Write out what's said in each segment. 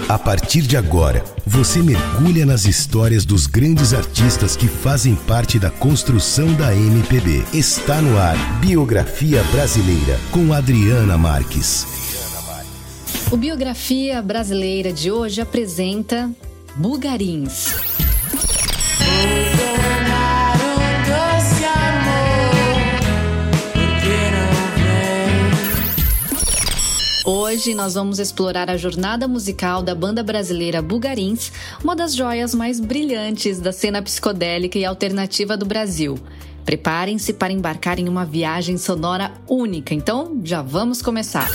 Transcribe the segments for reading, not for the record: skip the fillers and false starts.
A partir de agora, você mergulha nas histórias dos grandes artistas que fazem parte da construção da MPB. Está no ar Biografia Brasileira, com Adriana Marques. O Biografia Brasileira de hoje apresenta Bugarins. Hoje nós vamos explorar a jornada musical da banda brasileira Bugarins, uma das joias mais brilhantes da cena psicodélica e alternativa do Brasil. Preparem-se para embarcar em uma viagem sonora única, então já vamos começar.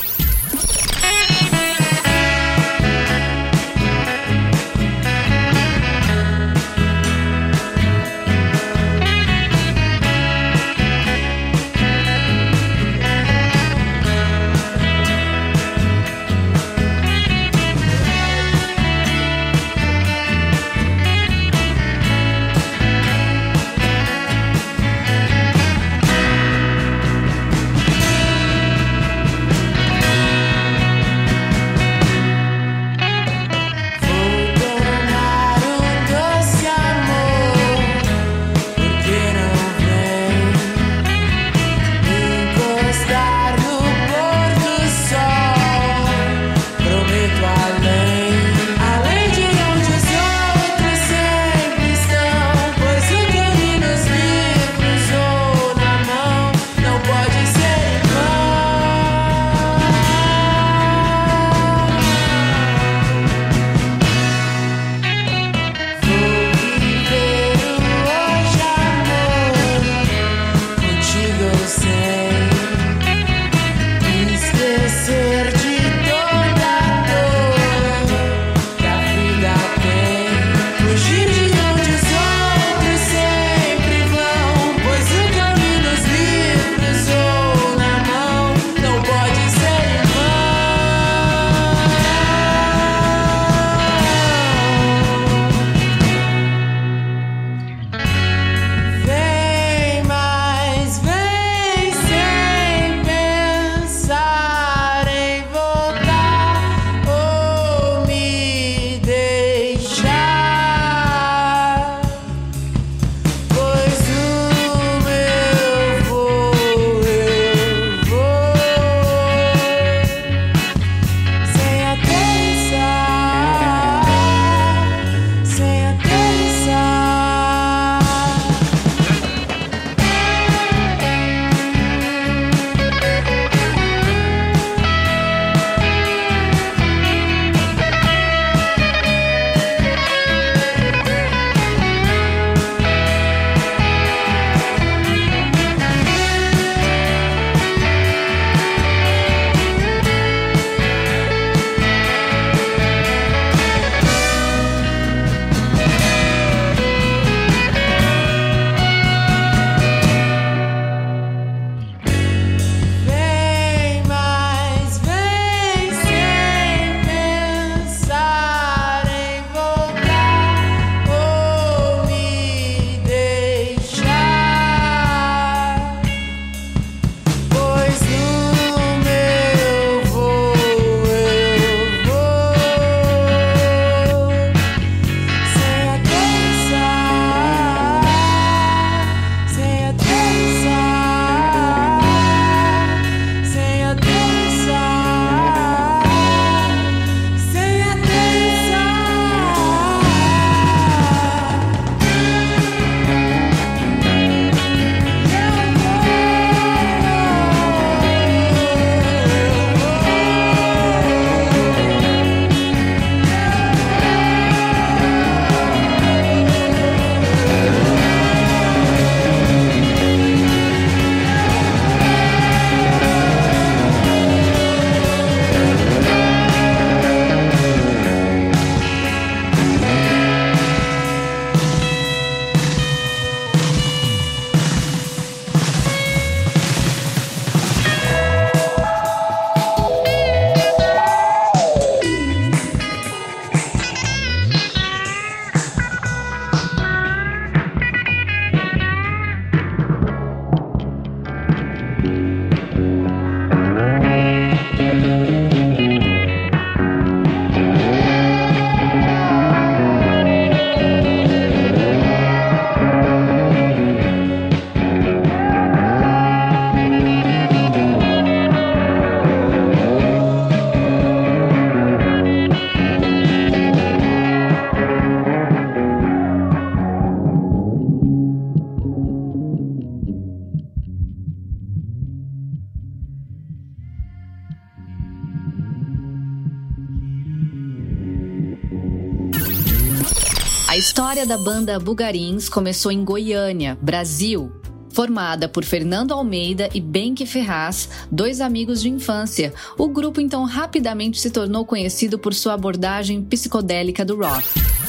A história da banda Bugarins começou em Goiânia, Brasil. Formada por Fernando Almeida e Benque Ferraz, dois amigos de infância, o grupo então rapidamente se tornou conhecido por sua abordagem psicodélica do rock.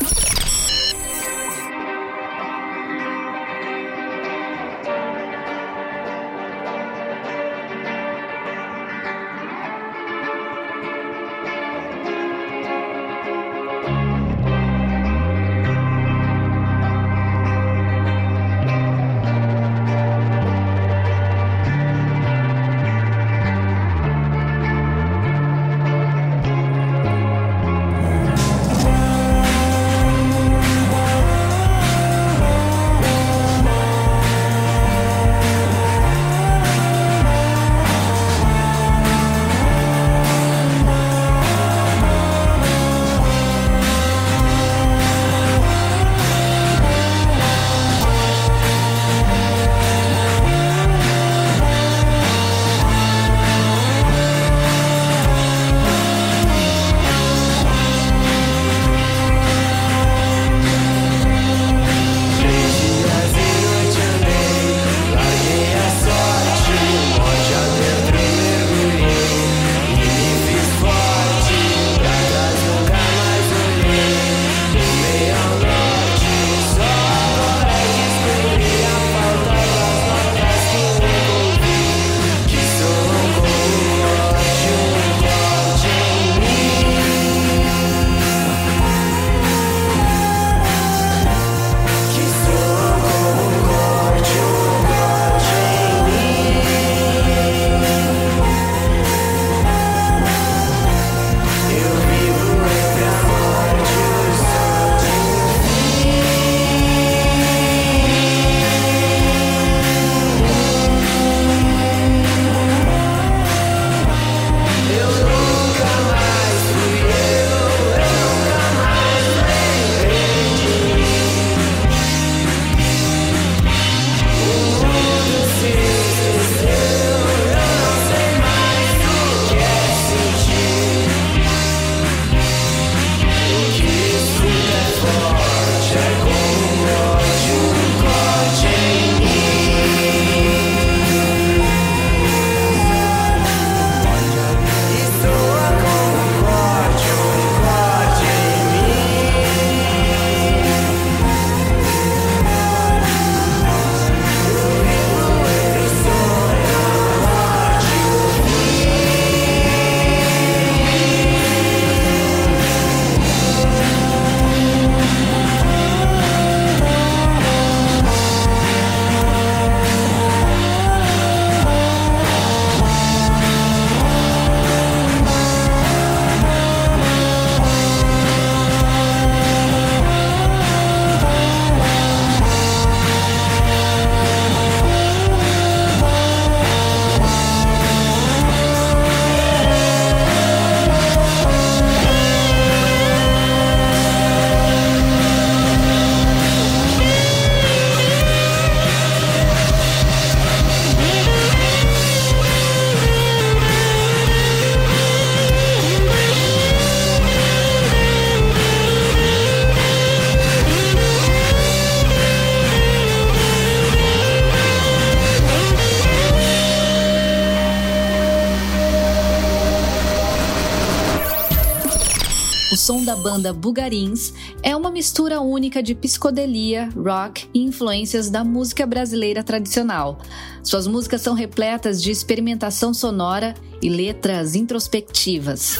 O som da banda Bugarins é uma mistura única de psicodelia, rock e influências da música brasileira tradicional. Suas músicas são repletas de experimentação sonora e letras introspectivas.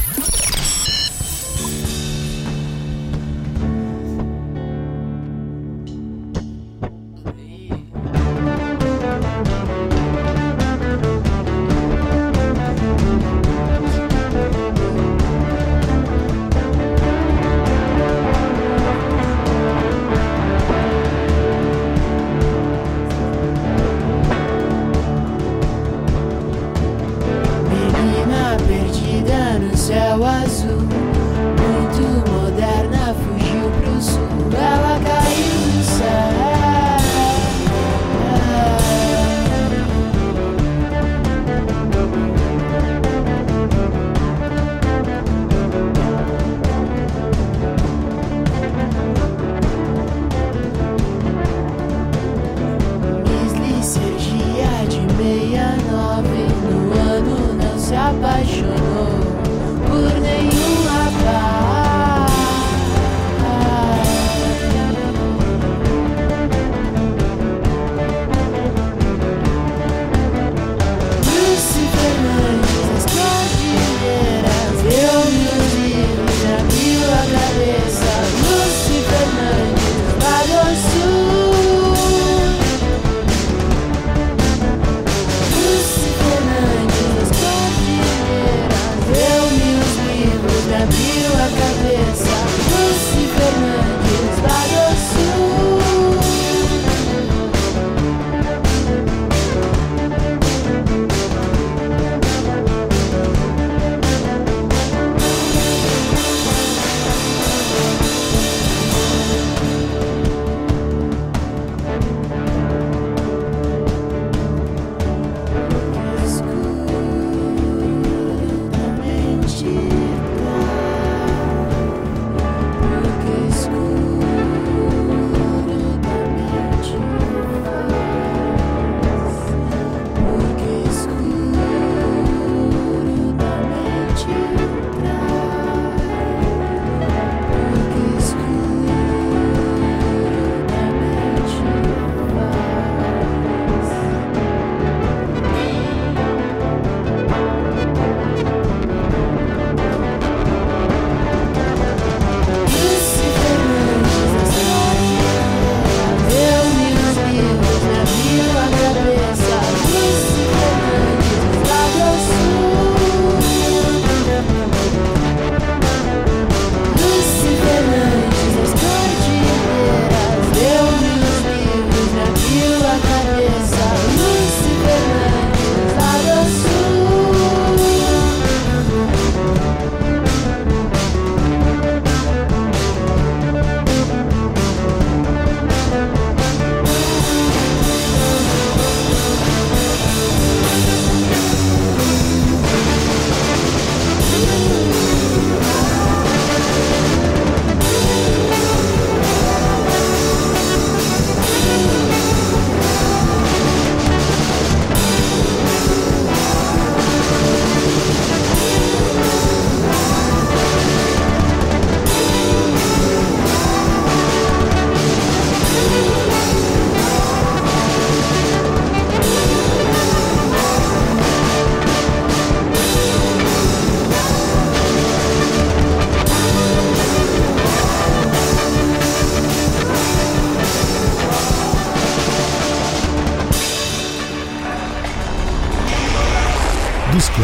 Céu azul, muito moderna, fugiu pro sul, ela caiu do céu.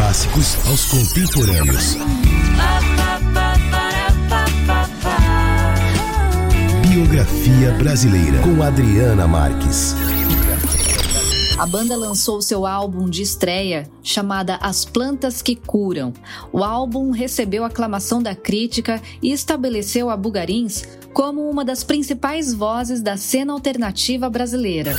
clássicos aos contemporâneos. Biografia Brasileira, com Adriana Marques. A banda lançou seu álbum de estreia, chamada As Plantas que Curam. O álbum recebeu aclamação da crítica e estabeleceu a Bugarins como uma das principais vozes da cena alternativa brasileira.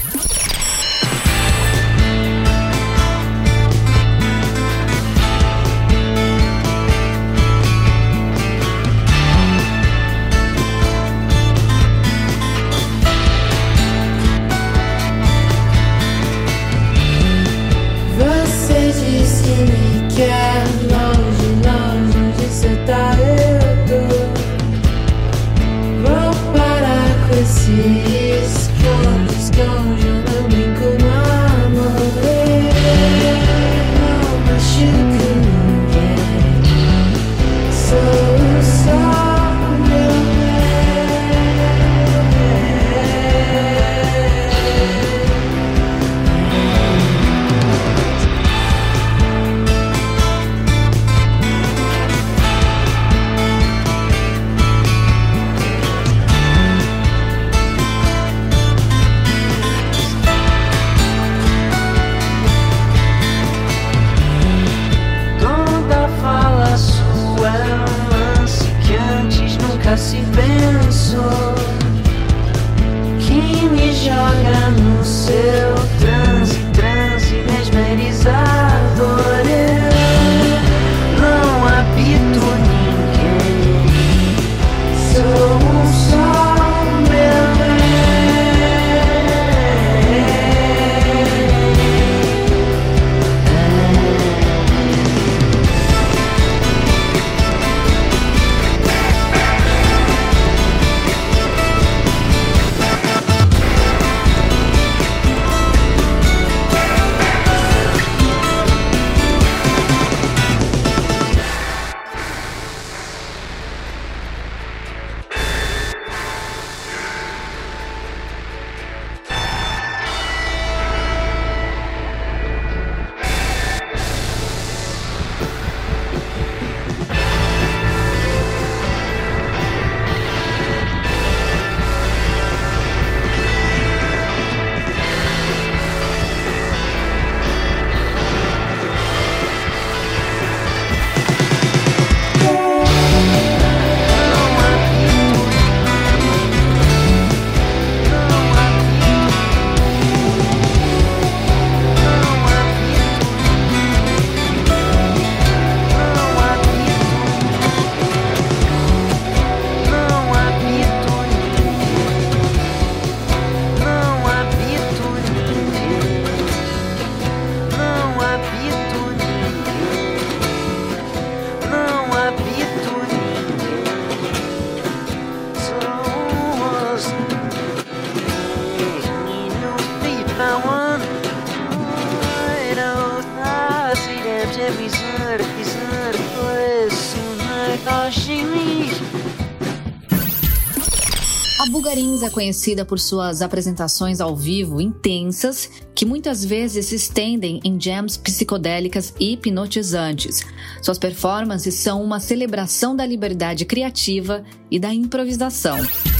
A Bugarins é conhecida por suas apresentações ao vivo intensas, que muitas vezes se estendem em jams psicodélicas e hipnotizantes. Suas performances são uma celebração da liberdade criativa e da improvisação.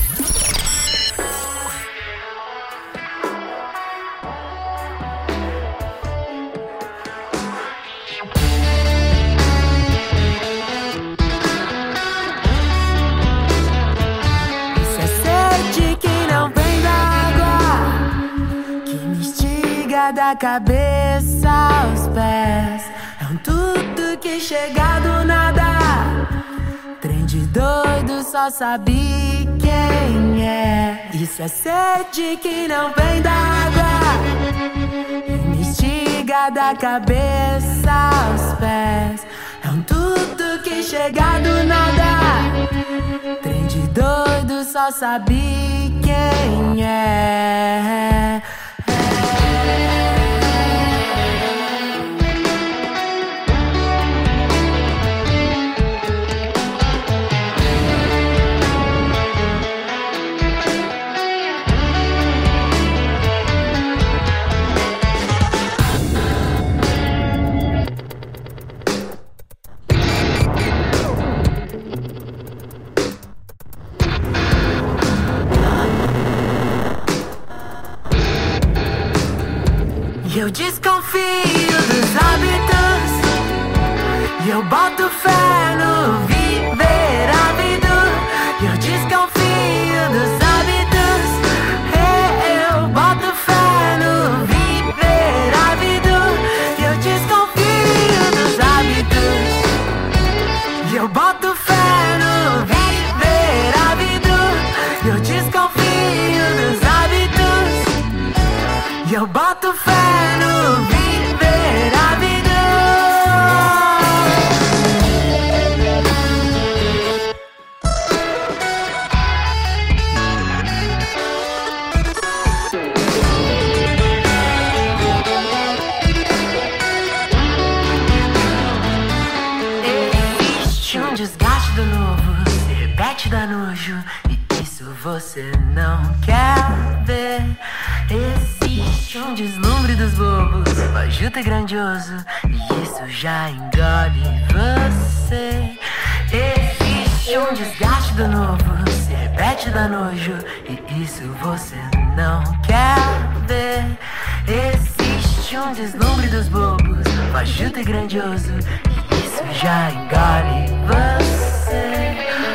Da cabeça aos pés, é um tudo que chega do nada. Trem de doido, só sabe quem é. Isso é sede que não vem da água, me instiga da cabeça aos pés. É um tudo que chega do nada. Trem de doido, só sabe quem é. fé no viver ávido e eu desconfio dos hábitos. Eu boto fé no viver ávido e eu desconfio dos hábitos. E eu boto fé no viver ávido e eu desconfio dos hábitos. E eu boto fé no viver ávido. Existe um desgaste do novo, se repete, dá nojo, e isso você não quer ver. Existe um deslumbre dos bobos, fajuto e grandioso, e isso já engole você. Existe um desgaste do novo, se repete, dá nojo, e isso você não quer ver. Existe um deslumbre dos bobos, fajuto e grandioso, e isso já engole você.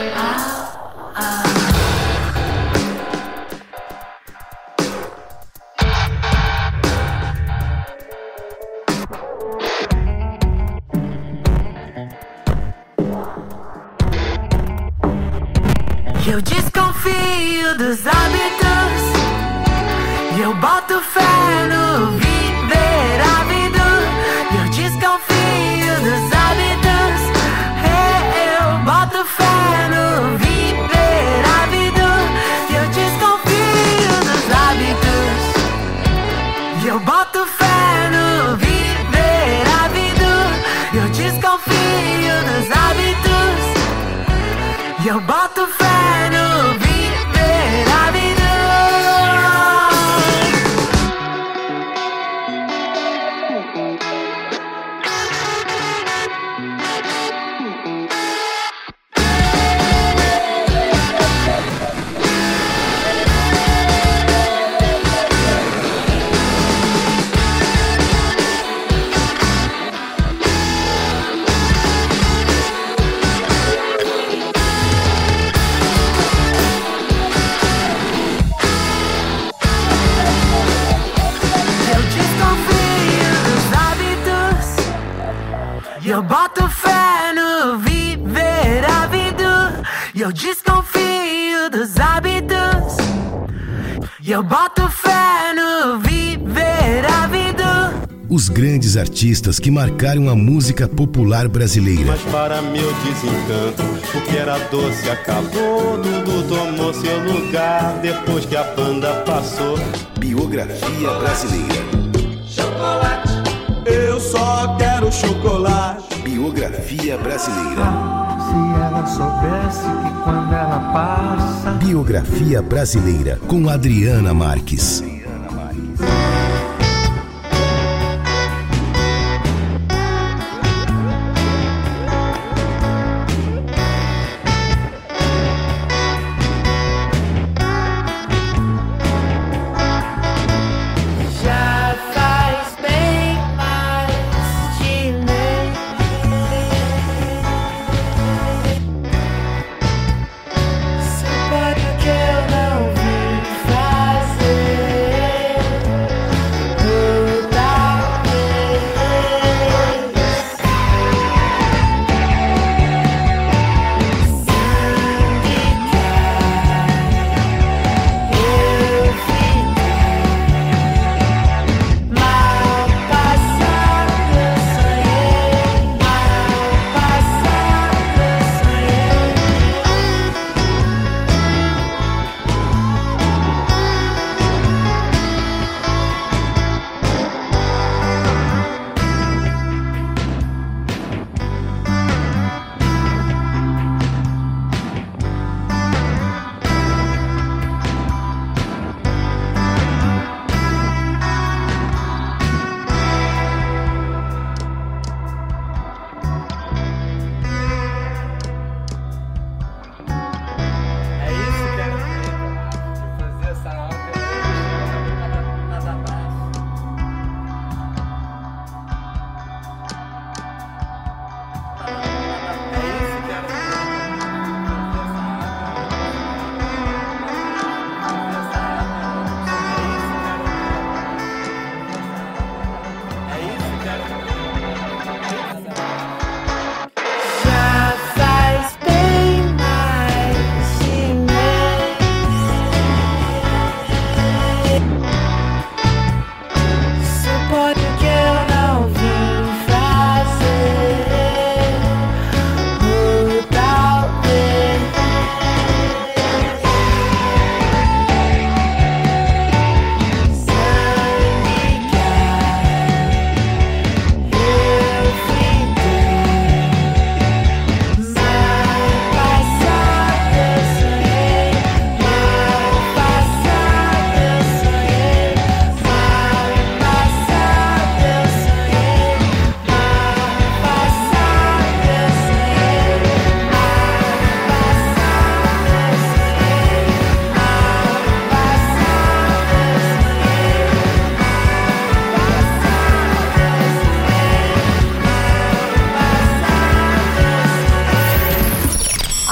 Eu desconfio dos hábitos e eu boto fé no viver ávido. Eu desconfio dos hábitos. Eu boto fé no viver ávido e eu desconfio dos hábitos. E eu boto fé no viver ávido. Eu desconfio dos hábitos. E eu boto fé no viver ávido. Eu boto fé no viver ávido e eu desconfio dos hábitos. E eu boto fé no viver ávido. Os grandes artistas que marcaram a música popular brasileira. Mas para meu desencanto, o que era doce acabou, tudo tomou seu lugar depois que a banda passou. Biografia brasileira. Chocolate, eu só quero chocolate. Biografia brasileira. Se ela soubesse que quando ela passa. Biografia brasileira com Adriana Marques. Que eu não vim fazer.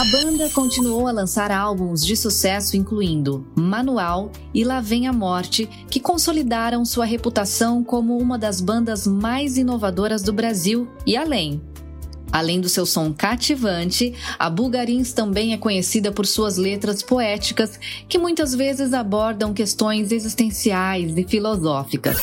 A banda continuou a lançar álbuns de sucesso incluindo Manual e Lá Vem a Morte, que consolidaram sua reputação como uma das bandas mais inovadoras do Brasil e além. Além do seu som cativante, a Bulgarins também é conhecida por suas letras poéticas, que muitas vezes abordam questões existenciais e filosóficas.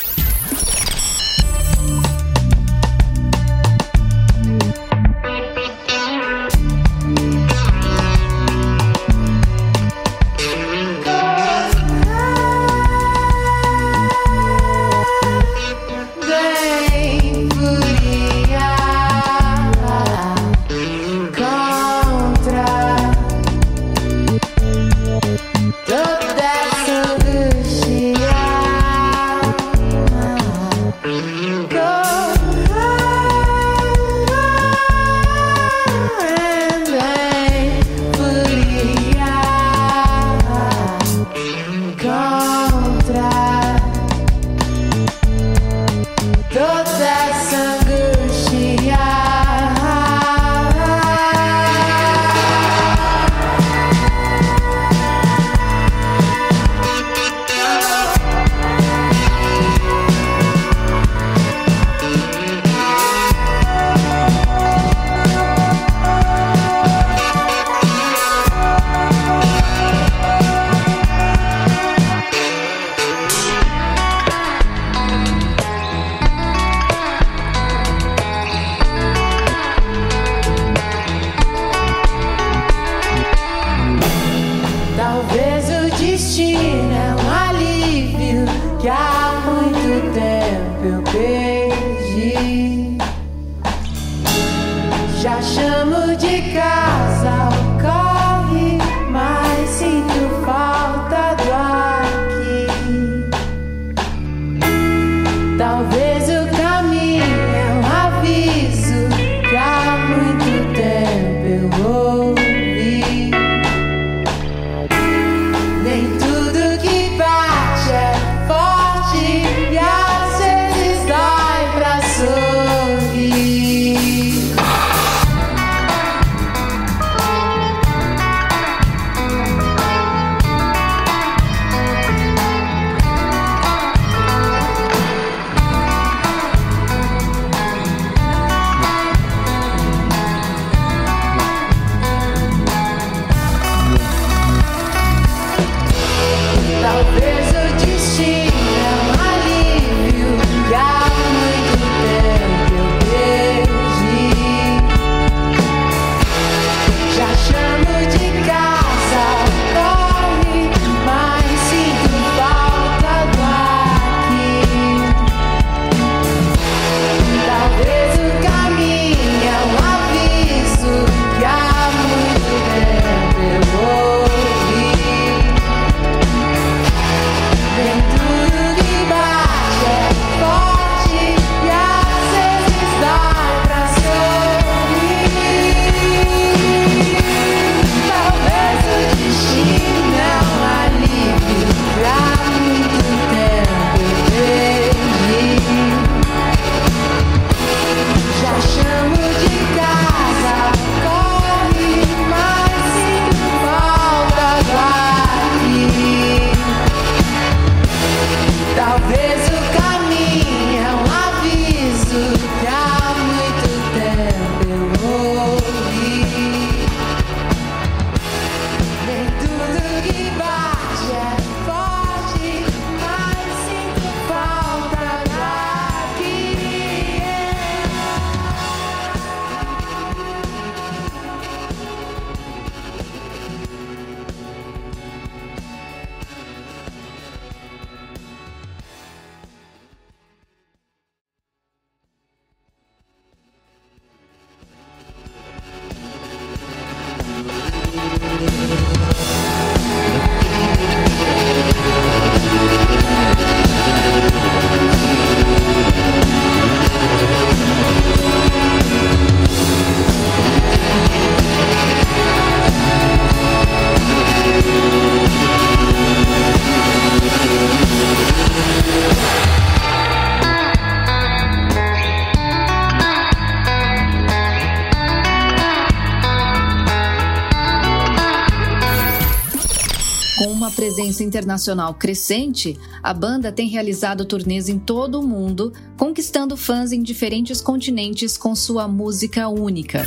uma presença internacional crescente, a banda tem realizado turnês em todo o mundo, conquistando fãs em diferentes continentes com sua música única.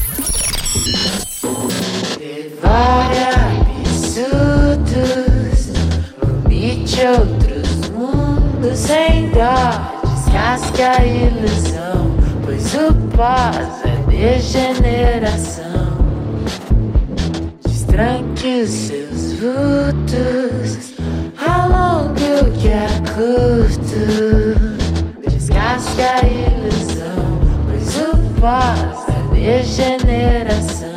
Absurdos, vomite outros mundos sem dó, descasque a ilusão, pois o pós é degeneração. Destranque os seus vultos, alongue o que é curto, descasque a ilusão, pois o pós é degeneração.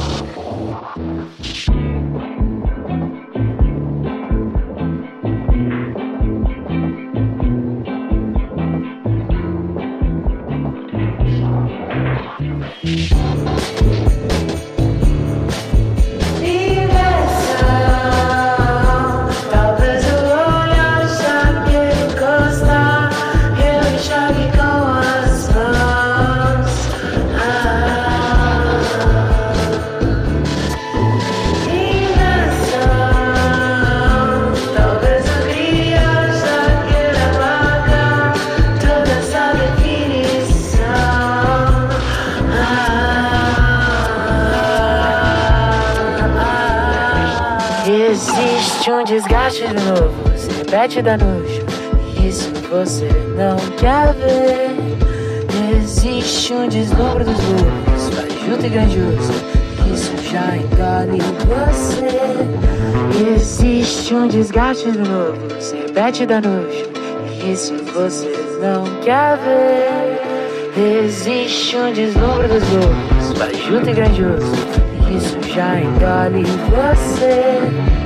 Existe um desgaste de novo, se repete da noite, isso você não quer ver. Existe um deslumbre dos lobos, fajuto e grandioso, isso já engole você. Existe um desgaste de novo, se repete da noite, isso você não quer ver. Existe um deslumbre dos lobos, fajuto e grandioso, isso já engole você.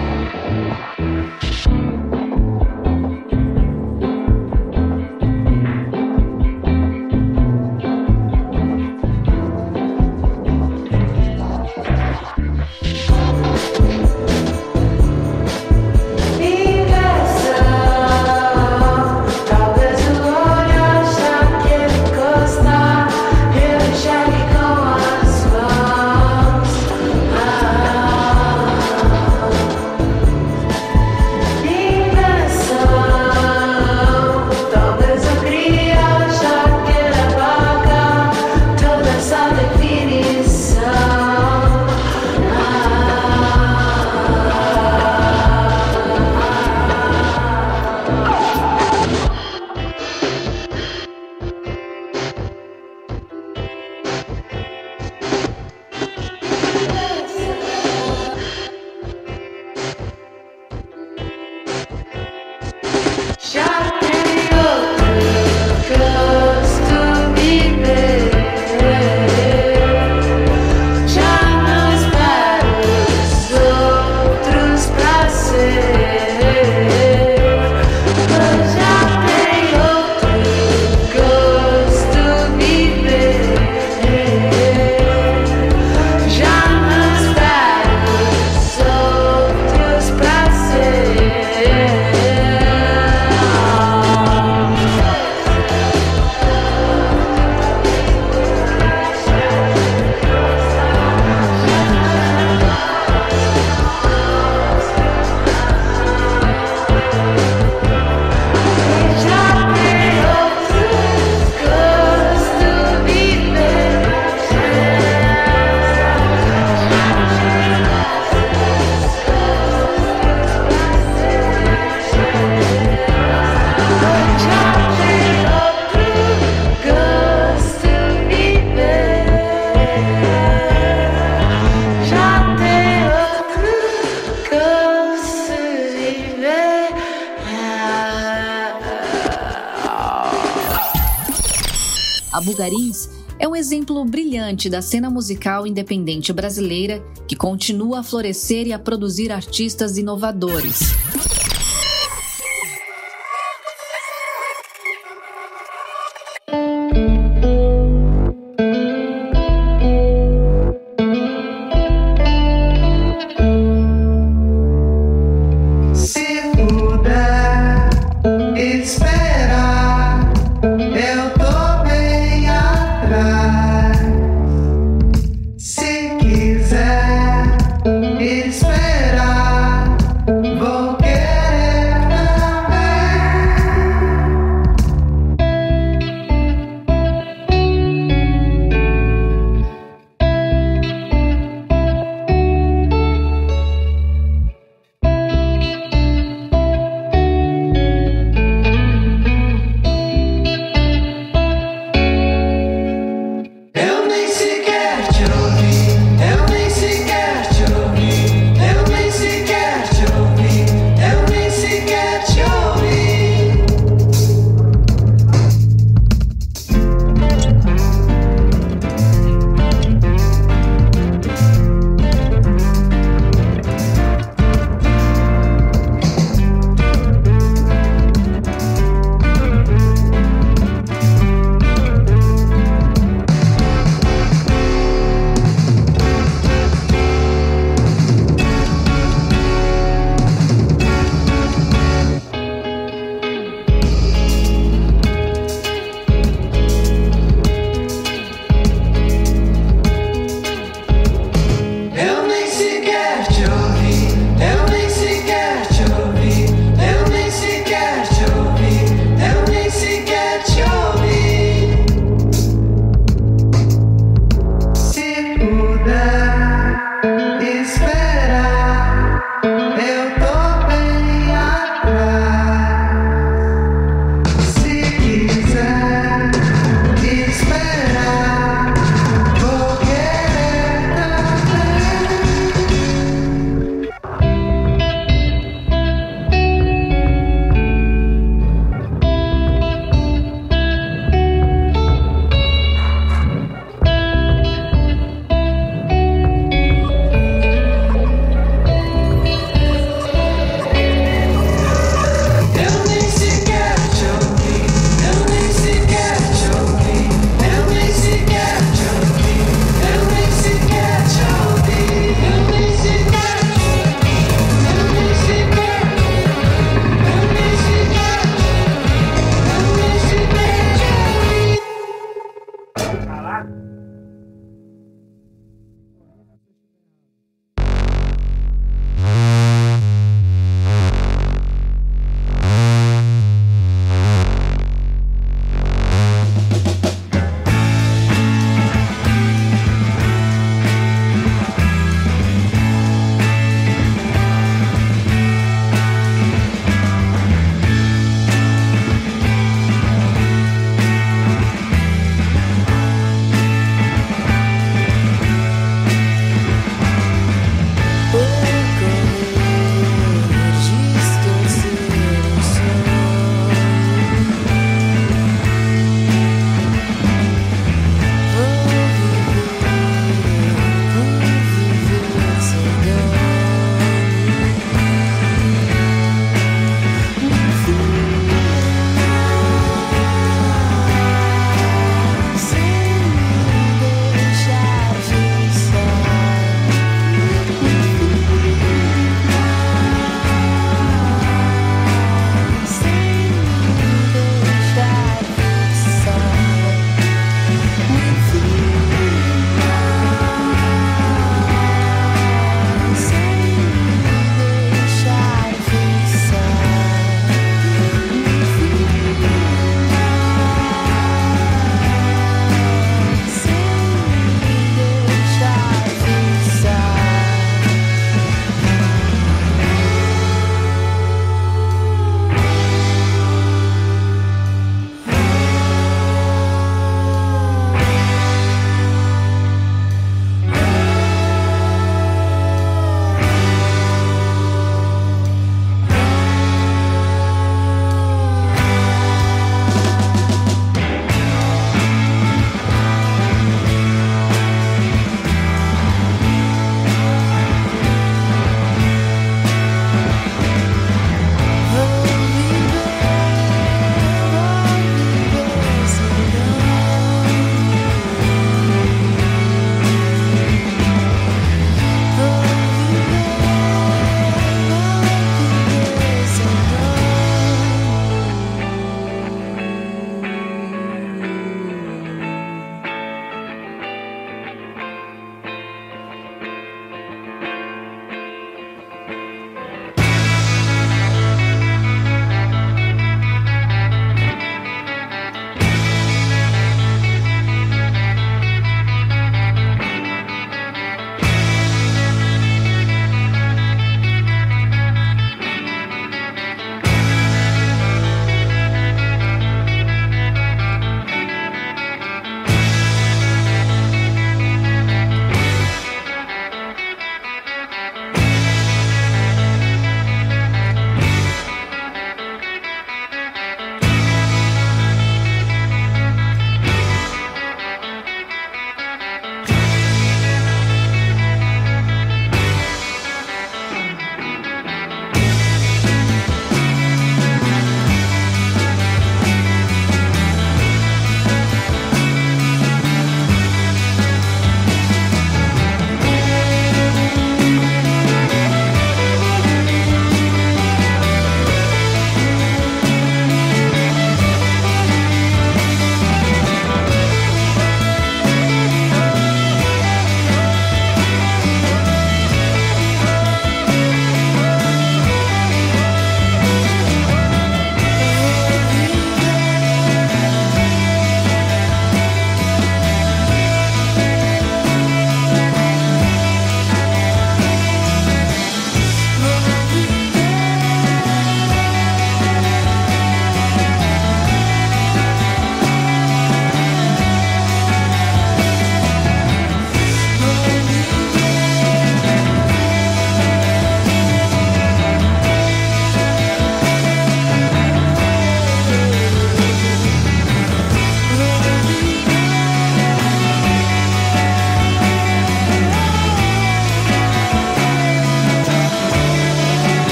A Bulgarins é um exemplo brilhante da cena musical independente brasileira que continua a florescer e a produzir artistas inovadores.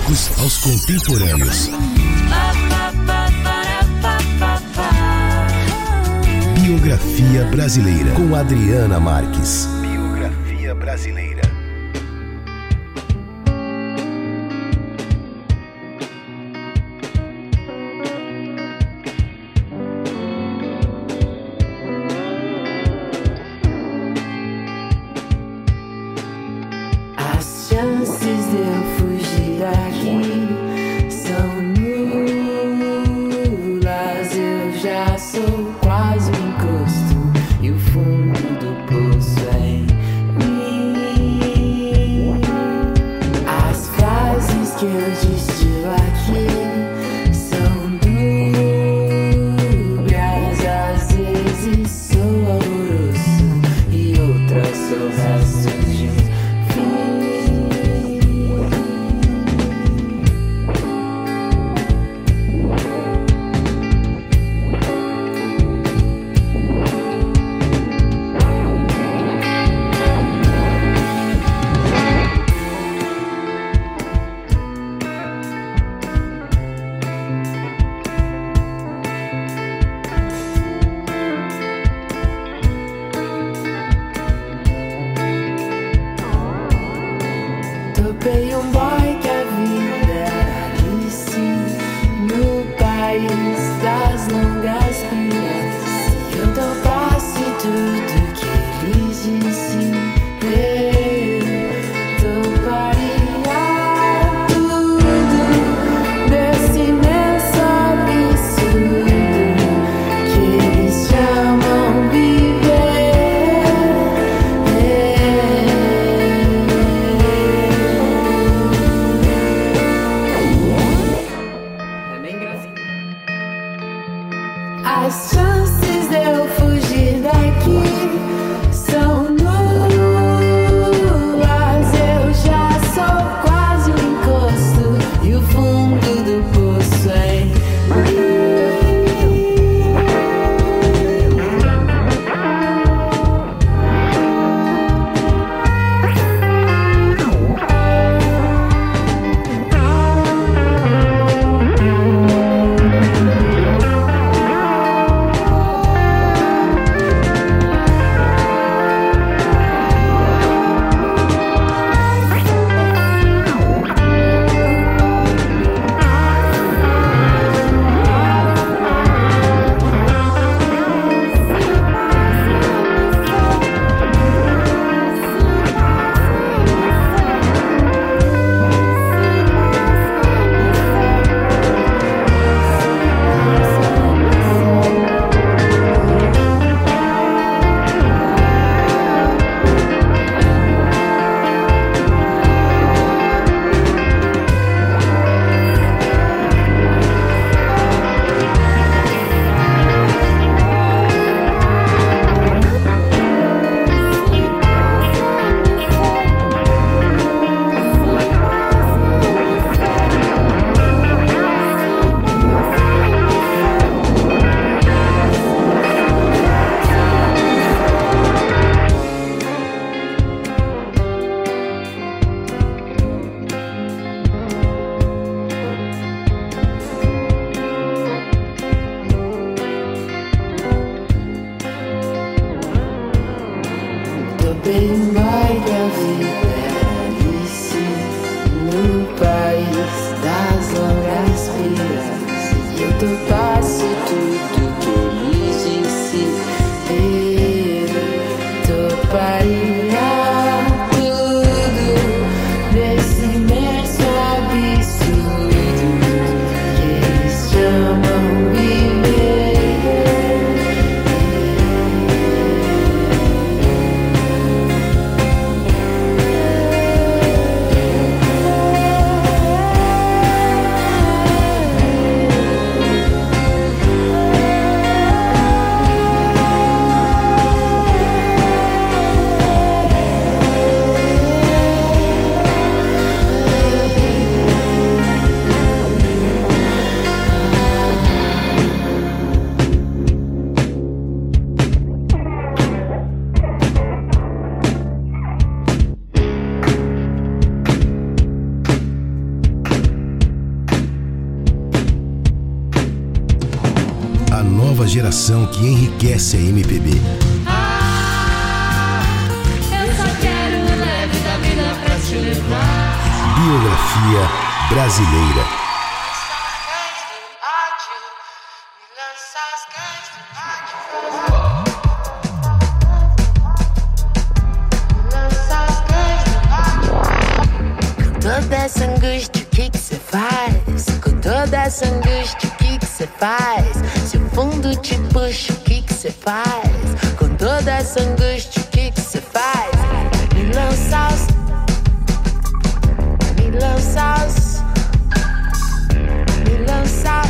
clássicos aos contemporâneos. Biografia Brasileira, com Adriana Marques. Biografia Brasileira. nova geração que enriquece a MPB. Eu só quero o leve da vida pra te levar. Biografia brasileira. Toda essa angústia, o que cê faz? Com toda essa angústia, o que cê faz? Se o fundo te puxa, o que cê faz? Com toda essa angústia, o que cê faz? Me lança os, me lança os, me lança,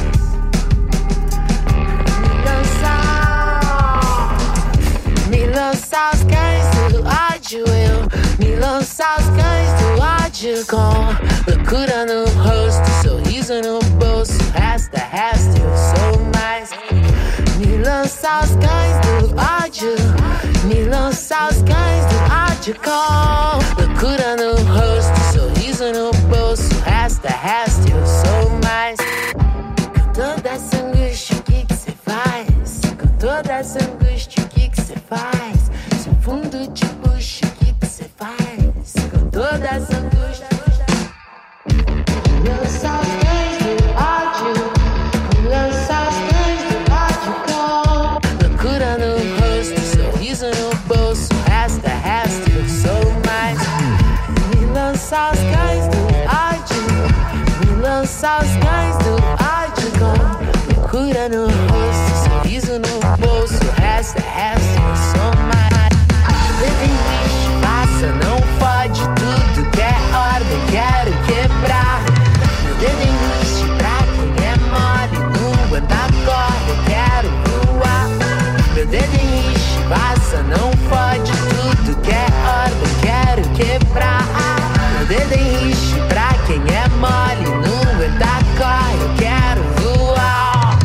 me lança, me lança os cães do ódio, eu me lança os cães do ódio com loucura no rosto, sorriso no bolso, resto eu sou mais. Me lança os cães do ódio, me lança os cães do ódio com loucura no rosto, sorriso no bolso, resto eu sou mais. Com toda essa angústia, o que cê faz? Com toda essa angústia, o que cê faz? Se o fundo te puxa, o que cê faz? Com toda essa angústia, lança os cães do ódio, lança os cães do ódio com loucura no rosto, sorriso no bolso, resto eu sou mais. Me lança os cães do ódio, me lança os cães do ódio com loucura no rosto, sorriso no bolso, resto eu sou mais. Living wish, passa, não fode, tudo que é ordem, quero quebrar. Meu dedo em wish, pra quem é mole, não aguenta corda, eu quero voar. Meu dedo em wish, passa, não fode, tudo que é ordem, quero quebrar. Meu dedo em wish, pra quem é mole, não aguenta corda, eu quero voar.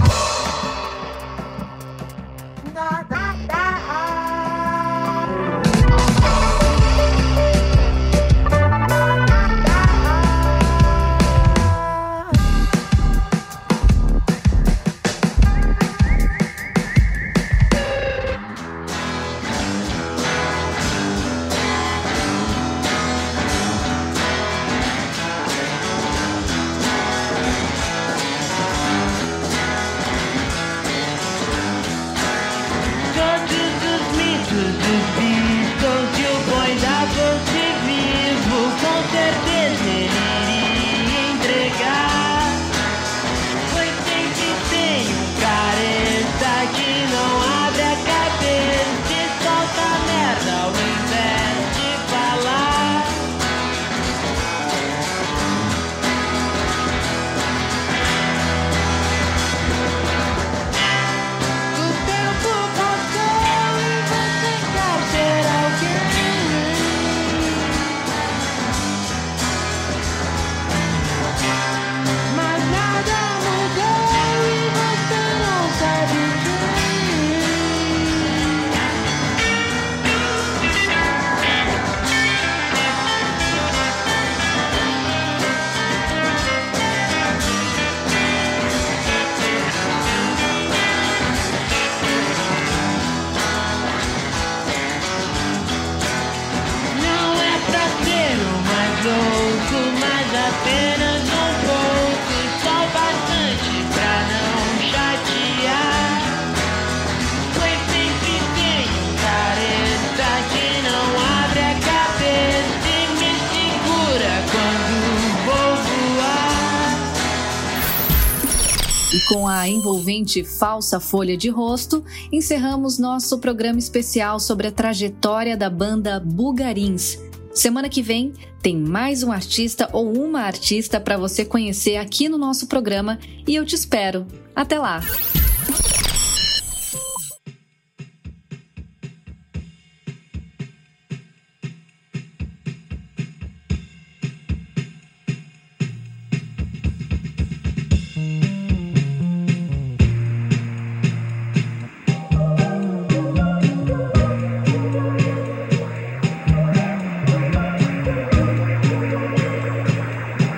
Com a envolvente Falsa Folha de Rosto, encerramos nosso programa especial sobre a trajetória da banda Bugarins. Semana que vem tem mais um artista ou uma artista para você conhecer aqui no nosso programa e eu te espero. Até lá!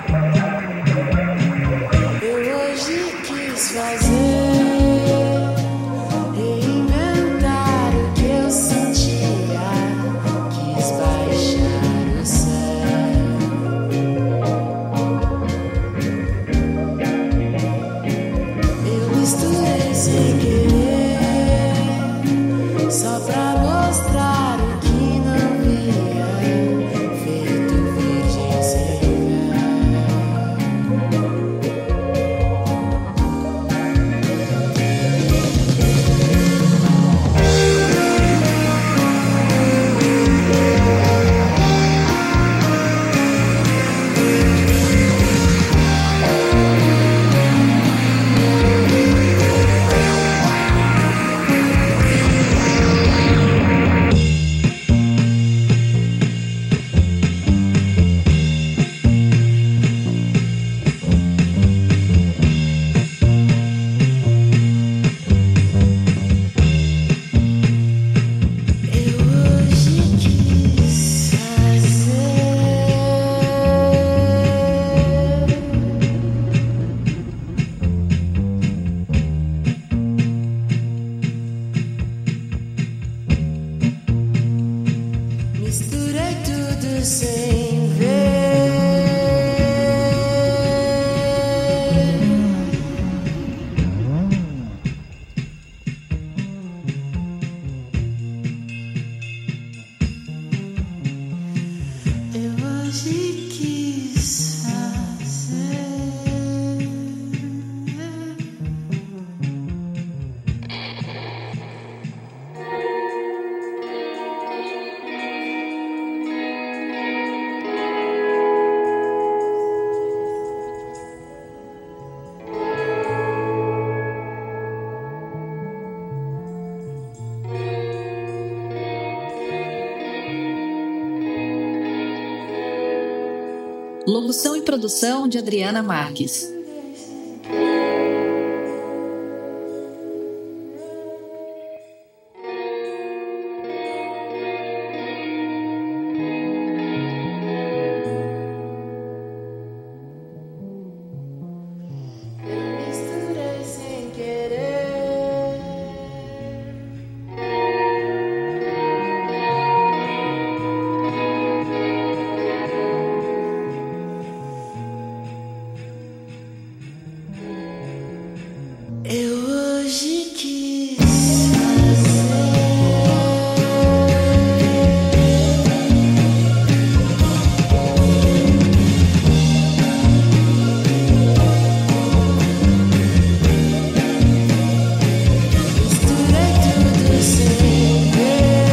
Eu hoje quis fazer sem querer, só pra mostrar o que não via, feito virgem sem sem ver. Eu hoje quis fazer. Locução e produção de Adriana Marques. Eu hoje quis misturei tudo sem ver.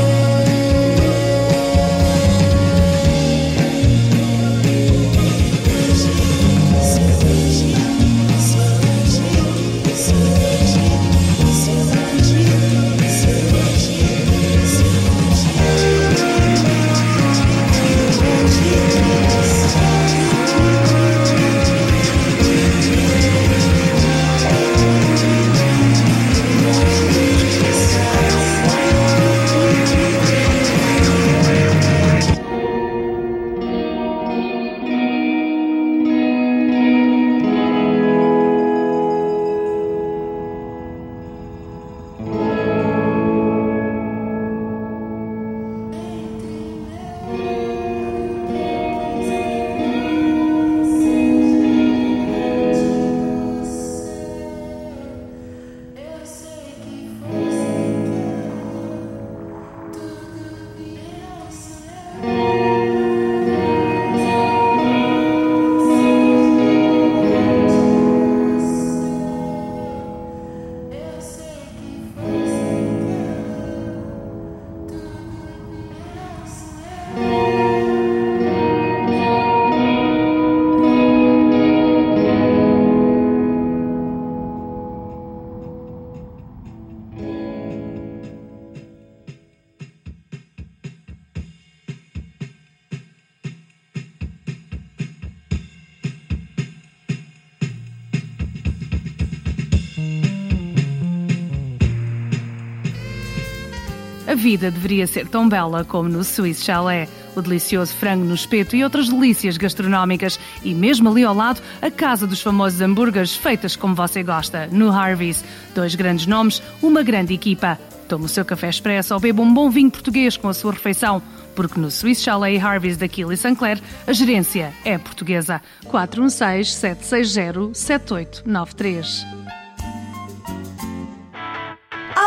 A vida deveria ser tão bela como no Swiss Chalet. O delicioso frango no espeto e outras delícias gastronómicas. E mesmo ali ao lado, a casa dos famosos hambúrgueres feitas como você gosta, no Harvey's. 2 grandes nomes, uma grande equipa. Tome o seu café expresso ou beba um bom vinho português com a sua refeição. Porque no Swiss Chalet e Harvey's da Quilly St. Clair, a gerência é portuguesa. 416-760-7893.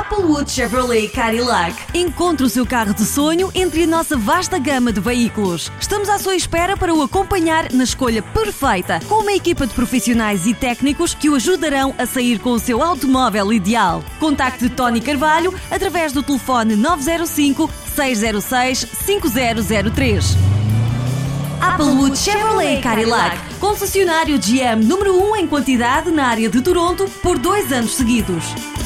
Applewood Chevrolet Cadillac. Encontre o seu carro de sonho entre a nossa vasta gama de veículos. Estamos à sua espera para o acompanhar na escolha perfeita, com uma equipa de profissionais e técnicos que o ajudarão a sair com o seu automóvel ideal. Contacte Tony Carvalho através do telefone 905-606-5003. Applewood Chevrolet Cadillac, concessionário GM número 1 em quantidade na área de Toronto por 2 anos seguidos.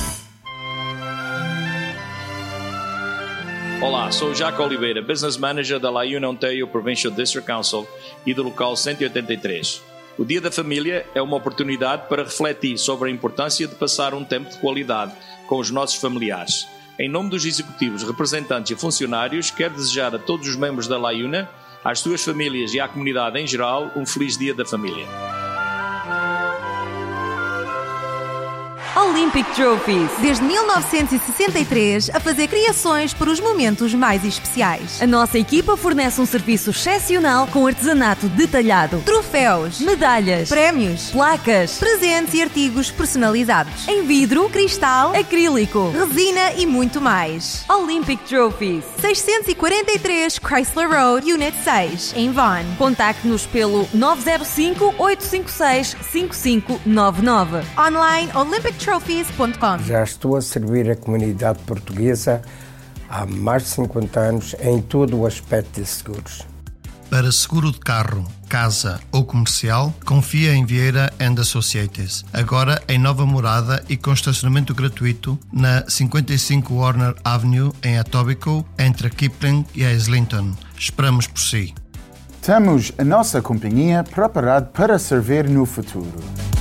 Olá, sou Jaco Oliveira, Business Manager da LaUna Ontario Provincial District Council e do local 183. O Dia da Família é uma oportunidade para refletir sobre a importância de passar um tempo de qualidade com os nossos familiares. Em nome dos executivos, representantes e funcionários, quero desejar a todos os membros da LaUna, às suas famílias e à comunidade em geral, um feliz Dia da Família. Olympic Trophies. Desde 1963, a fazer criações para os momentos mais especiais. A nossa equipa fornece um serviço excepcional com artesanato detalhado. Troféus, medalhas, prémios, placas, presentes e artigos personalizados. Em vidro, cristal, acrílico, resina e muito mais. Olympic Trophies. 643 Chrysler Road, Unit 6, em Vaughan. Contacte-nos pelo 905-856-5599. Online olympictrophies.com. Já estou a servir a comunidade portuguesa há mais de 50 anos em todo o aspecto de seguros. Para seguro de carro, casa ou comercial, confia em Vieira & Associates. Agora em nova morada e com estacionamento gratuito na 55 Warner Avenue em Etobicoke, entre a Kipling e a Islington. Esperamos por si. Temos a nossa companhia preparada para servir no futuro.